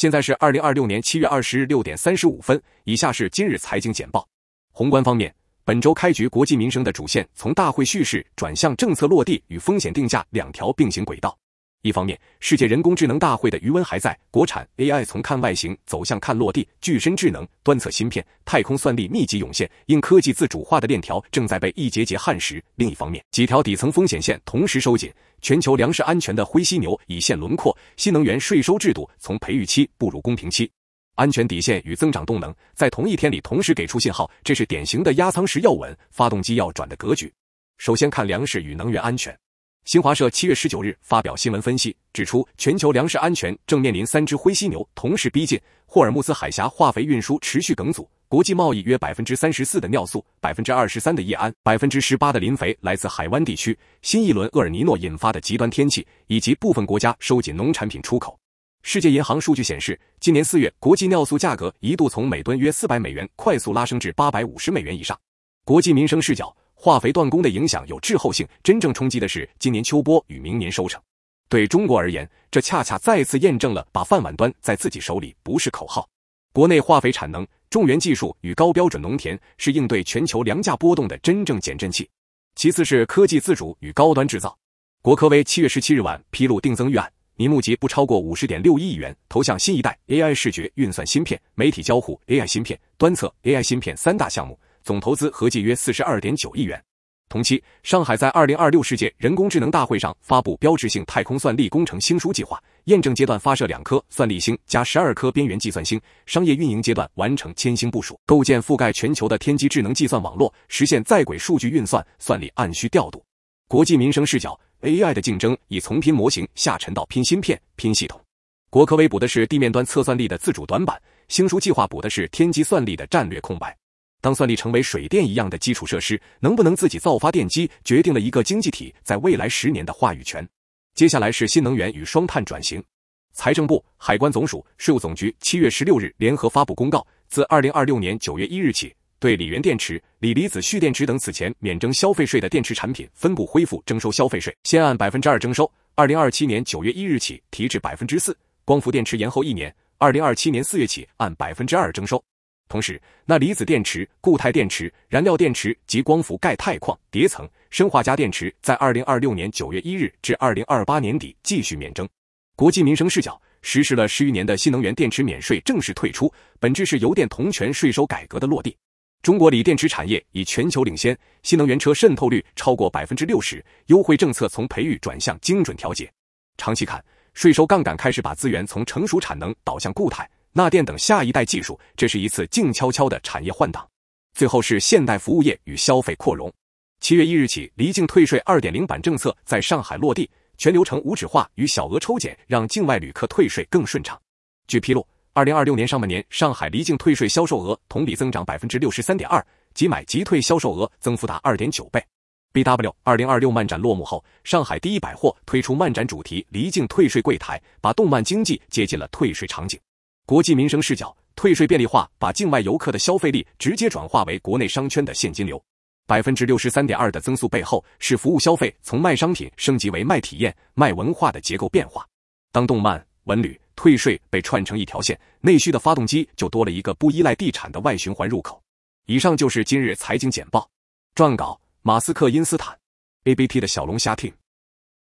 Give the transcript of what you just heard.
现在是2026年7月20日6点35分，以下是今日财经简报。宏观方面，本周开局国计民生的主线从大会叙事转向政策落地与风险定价两条并行轨道。一方面，世界人工智能大会的余温还在，国产 AI 从看外形走向看落地，具身智能、端侧芯片、太空算力密集涌现，因科技自主化的链条正在被一节节焊实。另一方面，几条底层风险线同时收紧，全球粮食安全的灰犀牛已现轮廓，新能源税收制度从培育期步入公平期。安全底线与增长动能在同一天里同时给出信号，这是典型的压舱石要稳，发动机要转的格局。首先看粮食与能源安全。新华社7月19日发表新闻分析，指出全球粮食安全正面临三只灰犀牛同时逼近，霍尔木兹海峡化肥运输持续梗阻，国际贸易约 34% 的尿素， 23% 的液氨， 18% 的磷肥来自海湾地区，新一轮厄尔尼诺引发的极端天气，以及部分国家收紧农产品出口。世界银行数据显示，今年4月国际尿素价格一度从每吨约400美元快速拉升至850美元以上。国际民生视角，化肥断供的影响有滞后性，真正冲击的是今年秋播与明年收成。对中国而言，这恰恰再次验证了把饭碗端在自己手里不是口号。国内化肥产能、种源技术与高标准农田是应对全球粮价波动的真正减震器。其次是科技自主与高端制造。国科委7月17日晚披露定增预案，拟募集不超过 50.61 亿元，投向新一代 AI 视觉运算芯片、媒体交互 AI 芯片、端侧 AI 芯片三大项目，总投资合计约 42.9 亿元。同期，上海在2026世界人工智能大会上发布标志性太空算力工程星书计划，验证阶段发射2颗算力星加12颗边缘计算星，商业运营阶段完成千星部署，构建覆盖全球的天基智能计算网络，实现在轨数据运算、算力按需调度。国际民生视角， AI 的竞争已从拼模型下沉到拼芯片、拼系统。国科委补的是地面端测算力的自主短板，星书计划补的是天基算力的战略空白。当算力成为水电一样的基础设施，能不能自己造发电机，决定了一个经济体在未来10年的话语权。接下来是新能源与双碳转型。财政部、海关总署、税务总局7月16日联合发布公告，自2026年9月1日起，对锂源电池、锂离子蓄电池等此前免征消费税的电池产品分步恢复征收消费税，先按 2% 征收，2027年9月1日起提至 4%， 光伏电池延后1年，2027年4月起按 2% 征收。同时，钠离子电池、固态电池、燃料电池及光伏钙钛矿、叠层、砷化镓电池在2026年9月1日至2028年底继续免征。国际民生视角，实施了10余年的新能源电池免税正式退出，本质是油电同权税收改革的落地。中国锂电池产业已全球领先，新能源车渗透率超过 60%， 优惠政策从培育转向精准调节。长期看，税收杠杆开始把资源从成熟产能导向固态、钠电等下一代技术，这是一次静悄悄的产业换挡。最后是现代服务业与消费扩容。7月1日起，离境退税 2.0 版政策在上海落地，全流程无纸化与小额抽检，让境外旅客退税更顺畅。据披露，2026年上半年，上海离境退税销售额同比增长 63.2%， 即买即退销售额增幅达 2.9 倍。BW 2026漫展落幕后，上海第一百货推出漫展主题离境退税柜台，把动漫经济接进了退税场景。国际民生视角，退税便利化把境外游客的消费力直接转化为国内商圈的现金流。63.2% 的增速背后是服务消费从卖商品升级为卖体验、卖文化的结构变化。当动漫、文旅、退税被串成一条线，内需的发动机就多了一个不依赖地产的外循环入口。以上就是今日财经简报。撰稿：马斯克因斯坦 ABP 的小龙虾 team。